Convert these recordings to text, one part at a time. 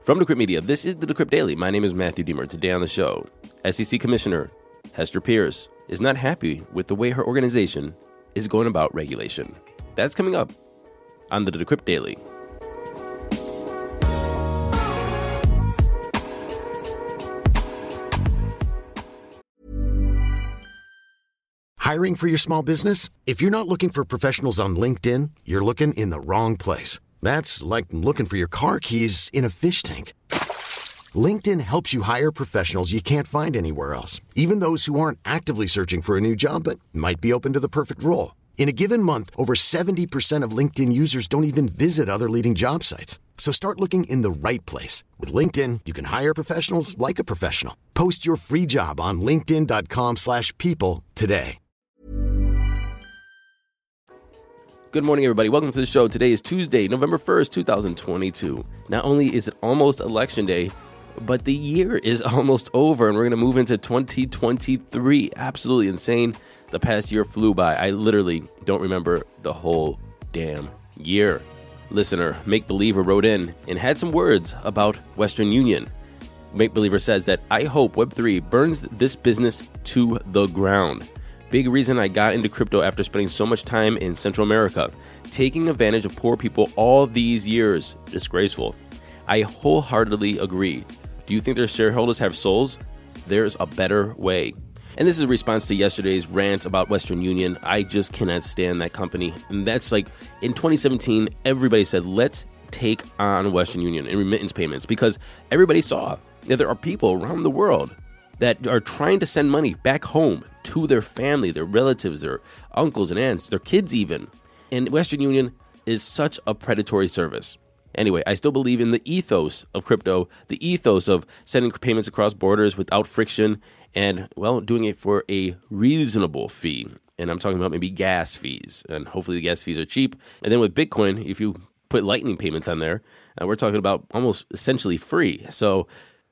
From Decrypt Media, this is the Decrypt Daily. My name is Matthew Deemer. Today on the show, SEC Commissioner Hester Peirce is not happy with the way her organization is going about regulation. That's coming up on the Decrypt Daily. Hiring for your small business? If you're not looking for professionals on LinkedIn, you're looking in the wrong place. That's like looking for your car keys in a fish tank. LinkedIn helps you hire professionals you can't find anywhere else, even those who aren't actively searching for a new job but might be open to the perfect role. In a given month, over 70% of LinkedIn users don't even visit other leading job sites. So start looking in the right place. With LinkedIn, you can hire professionals like a professional. Post your free job on linkedin.com/people today. Good morning, everybody. Welcome to the show. Today is Tuesday, November 1st, 2022. Not only is it almost Election Day, but the year is almost over, and we're going to move into 2023. Absolutely insane. The past year flew by. I literally don't remember the whole damn year. Listener, Make Believer, wrote in and had some words about Western Union. Make Believer says that, I hope Web3 burns this business to the ground. Big reason I got into crypto after spending so much time in Central America, taking advantage of poor people all these years. Disgraceful. I wholeheartedly agree. Do you think their shareholders have souls? There's a better way. And this is a response to yesterday's rant about Western Union. I just cannot stand that company. And that's like, in 2017, everybody said, let's take on Western Union and remittance payments, because everybody saw that there are people around the world that are trying to send money back home to their family, their relatives, their uncles and aunts, their kids even. And Western Union is such a predatory service. Anyway, I still believe in the ethos of crypto, the ethos of sending payments across borders without friction and, well, doing it for a reasonable fee. And I'm talking about maybe gas fees, and hopefully the gas fees are cheap. And then with Bitcoin, if you put Lightning payments on there, we're talking about almost essentially free. So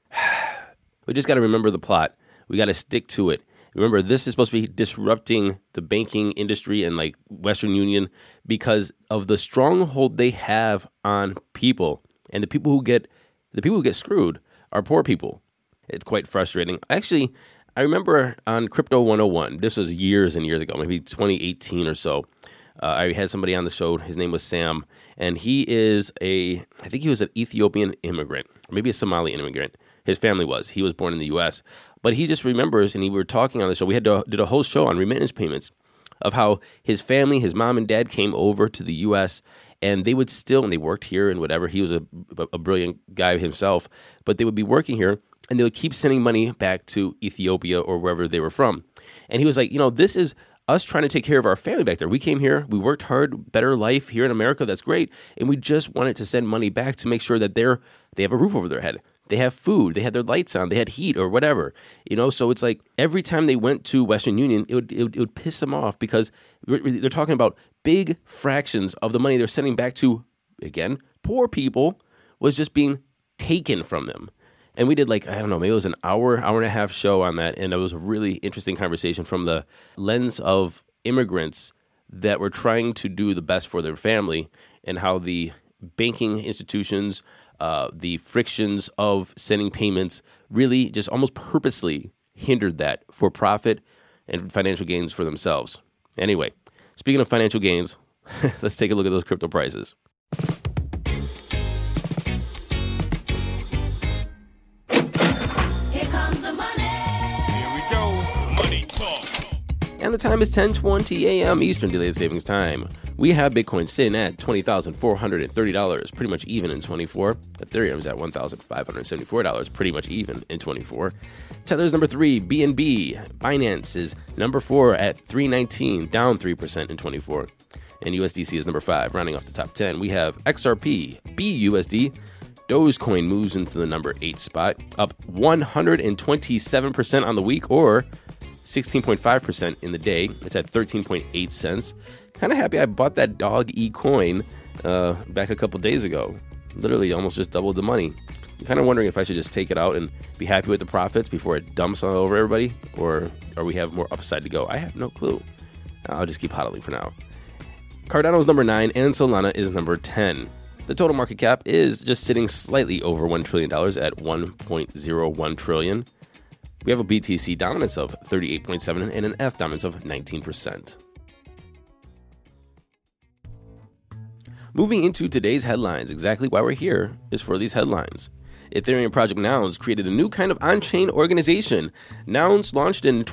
we just got to remember the plot. We got to stick to it. Remember, this is supposed to be disrupting the banking industry and like Western Union because of the stronghold they have on people. And the people who get screwed are poor people. It's quite frustrating. Actually, I remember on Crypto 101, this was years and years ago, maybe 2018 or so. I had somebody on the show. His name was Sam, and I think he was an Ethiopian immigrant, or maybe a Somali immigrant. His family was. He was born in the U.S., but he just remembers, and we were talking on the show. We did a whole show on remittance payments of how his family, his mom and dad, came over to the U.S., and they would still, and they worked here and whatever. He was a brilliant guy himself, but they would be working here, and they would keep sending money back to Ethiopia or wherever they were from. And he was like, this is us trying to take care of our family back there. We came here, we worked hard, better life here in America, that's great, and we just wanted to send money back to make sure that they have a roof over their head. They have food, they had their lights on, they had heat or whatever, so it's like every time they went to Western Union, it would piss them off because they're talking about big fractions of the money they're sending back to, again, poor people was just being taken from them. And we did maybe it was an hour and a half show on that, and it was a really interesting conversation from the lens of immigrants that were trying to do the best for their family and how the banking institutions, the frictions of sending payments really just almost purposely hindered that for profit and financial gains for themselves. Anyway, speaking of financial gains, let's take a look at those crypto prices. Here comes the money. Here we go. Money talk. And the time is 10:20 a.m. Eastern Daylight Savings Time. We have Bitcoin sitting at $20,430, pretty much even in 24. Ethereum's at $1,574, pretty much even in 24. Tether's number 3, BNB. Binance is number 4 at $319, down 3% in 24. And USDC is number 5, rounding off the top 10. We have XRP, BUSD. Dogecoin moves into the number 8 spot, up 127% on the week, or 16.5% in the day. It's at 13.8 cents. Kind of happy I bought that dog e-coin back a couple days ago. Literally almost just doubled the money. Kind of wondering if I should just take it out and be happy with the profits before it dumps all over everybody, or we have more upside to go. I have no clue. I'll just keep hodling for now. Cardano's number 9 and Solana is number 10. The total market cap is just sitting slightly over $1 trillion at $1.01 trillion. We have a BTC dominance of 38.7 and an F dominance of 19%. Moving into today's headlines, exactly why we're here is for these headlines. Ethereum project Nouns created a new kind of on-chain organization. Nouns launched in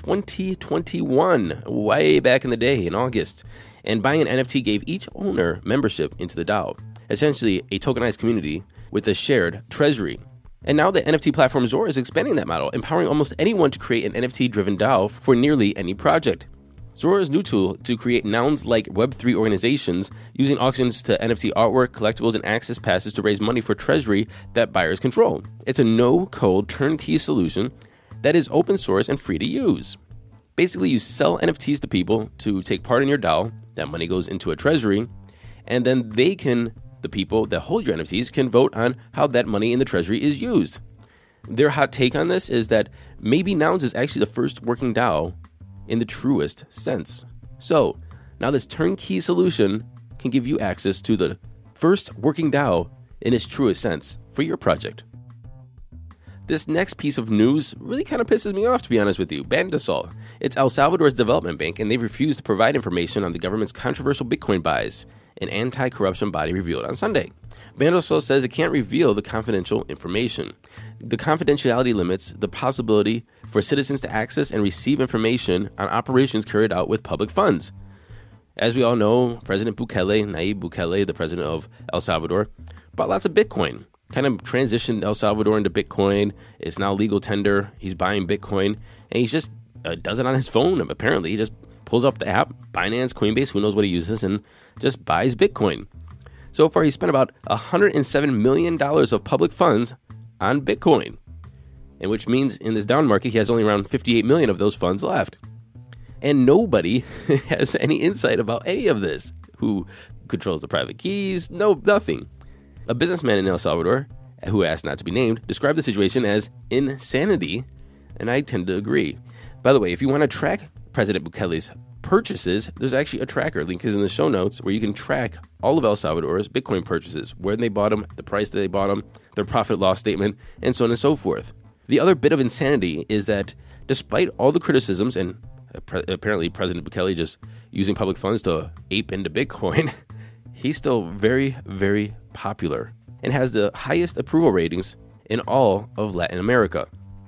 2021, way back in the day in August, and buying an NFT gave each owner membership into the DAO, essentially a tokenized community with a shared treasury. And now the NFT platform Zora is expanding that model, empowering almost anyone to create an NFT-driven DAO for nearly any project. Zora's new tool to create Nouns-like Web3 organizations using auctions to NFT artwork, collectibles, and access passes to raise money for treasury that buyers control. It's a no-code turnkey solution that is open source and free to use. Basically, you sell NFTs to people to take part in your DAO, that money goes into a treasury, and then the people that hold your NFTs can vote on how that money in the treasury is used. Their hot take on this is that maybe Nouns is actually the first working DAO in the truest sense. So, now this turnkey solution can give you access to the first working DAO in its truest sense for your project. This next piece of news really kind of pisses me off, to be honest with you. Bandesol. It's El Salvador's development bank, and they've refused to provide information on the government's controversial Bitcoin buys, an anti-corruption body revealed on Sunday. Bandesol says it can't reveal the confidential information. The confidentiality limits the possibility for citizens to access and receive information on operations carried out with public funds. As we all know, President Nayib Bukele, the president of El Salvador, bought lots of Bitcoin, kind of transitioned El Salvador into Bitcoin. It's now legal tender. He's buying Bitcoin, and he just does it on his phone, apparently. He just pulls up the app, Binance, Coinbase, who knows what he uses, and just buys Bitcoin. So far, he spent about $107 million of public funds on Bitcoin, and which means in this down market, he has only around 58 million of those funds left. And nobody has any insight about any of this. Who controls the private keys? No, nothing. A businessman in El Salvador, who asked not to be named, described the situation as insanity, and I tend to agree. By the way, if you want to track President Bukele's purchases, there's actually a tracker. Link is in the show notes where you can track all of El Salvador's Bitcoin purchases, where they bought them, the price that they bought them, their profit loss statement, and so on and so forth. The other bit of insanity is that despite all the criticisms and apparently President Bukele just using public funds to ape into Bitcoin, he's still very, very popular and has the highest approval ratings in all of Latin America.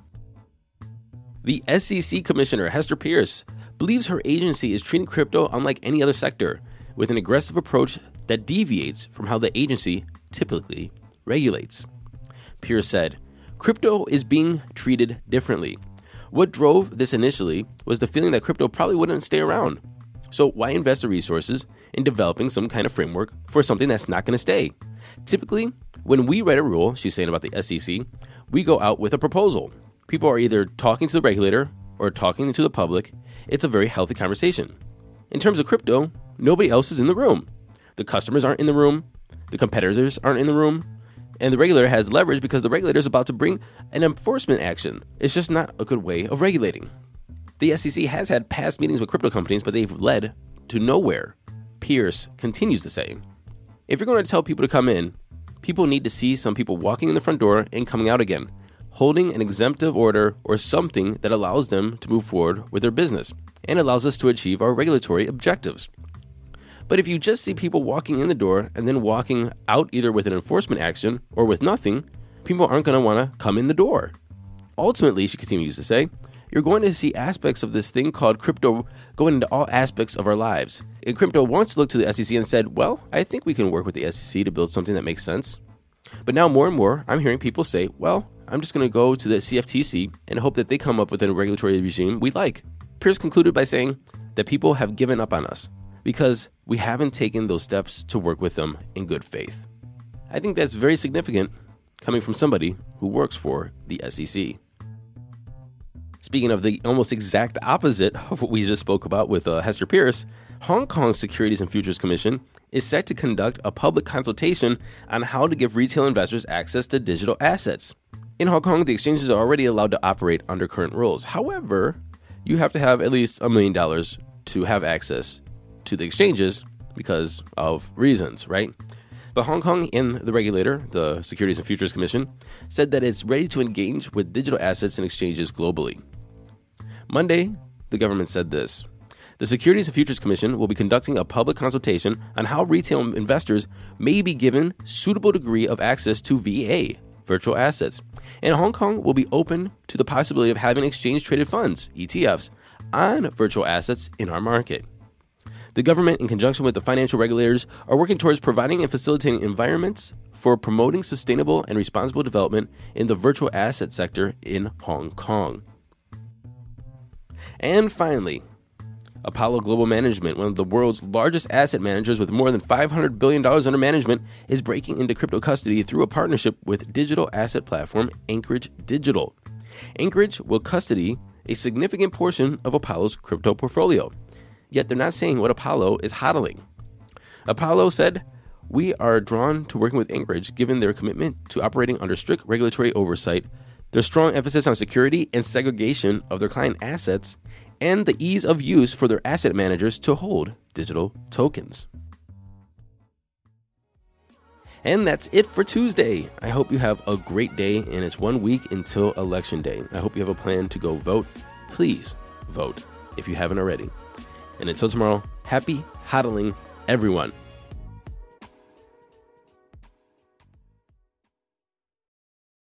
The SEC Commissioner, Hester Peirce, believes her agency is treating crypto unlike any other sector, with an aggressive approach that deviates from how the agency typically regulates. Peirce said, "Crypto is being treated differently. What drove this initially was the feeling that crypto probably wouldn't stay around. So why invest the resources in developing some kind of framework for something that's not going to stay? Typically, when we write a rule," she's saying about the SEC, "we go out with a proposal. People are either talking to the regulator or talking to the public. It's a very healthy conversation. In terms of crypto, nobody else is in the room. The customers aren't in the room, the competitors aren't in the room, and the regulator has leverage because the regulator is about to bring an enforcement action. It's just not a good way of regulating." The SEC has had past meetings with crypto companies, but they've led to nowhere. Peirce continues to say, "If you're going to tell people to come in, people need to see some people walking in the front door and coming out again, holding an exemptive order or something that allows them to move forward with their business and allows us to achieve our regulatory objectives. But if you just see people walking in the door and then walking out either with an enforcement action or with nothing, people aren't going to want to come in the door. Ultimately," she continues to say, "you're going to see aspects of this thing called crypto going into all aspects of our lives. And crypto once looked to the SEC and said, well, I think we can work with the SEC to build something that makes sense. But now more and more, I'm hearing people say, well, I'm just going to go to the CFTC and hope that they come up with a regulatory regime we like." Peirce concluded by saying that people have given up on us because we haven't taken those steps to work with them in good faith. I think that's very significant coming from somebody who works for the SEC. Speaking of the almost exact opposite of what we just spoke about with Hester Peirce, Hong Kong's Securities and Futures Commission is set to conduct a public consultation on how to give retail investors access to digital assets. In Hong Kong, the exchanges are already allowed to operate under current rules. However, you have to have at least $1 million to have access to the exchanges because of reasons, right? But Hong Kong and the regulator, the Securities and Futures Commission, said that it's ready to engage with digital assets and exchanges globally. Monday, the government said this. The Securities and Futures Commission will be conducting a public consultation on how retail investors may be given suitable degree of access to VA, virtual assets. And Hong Kong will be open to the possibility of having exchange-traded funds, ETFs, on virtual assets in our market. The government, in conjunction with the financial regulators, are working towards providing and facilitating environments for promoting sustainable and responsible development in the virtual asset sector in Hong Kong. And finally, Apollo Global Management, one of the world's largest asset managers with more than $500 billion under management, is breaking into crypto custody through a partnership with digital asset platform Anchorage Digital. Anchorage will custody a significant portion of Apollo's crypto portfolio. Yet they're not saying what Apollo is hodling. Apollo said, "We are drawn to working with Anchorage given their commitment to operating under strict regulatory oversight, their strong emphasis on security and segregation of their client assets, and the ease of use for their asset managers to hold digital tokens." And that's it for Tuesday. I hope you have a great day, and it's 1 week until Election Day. I hope you have a plan to go vote. Please vote if you haven't already. And until tomorrow, happy hodling, everyone.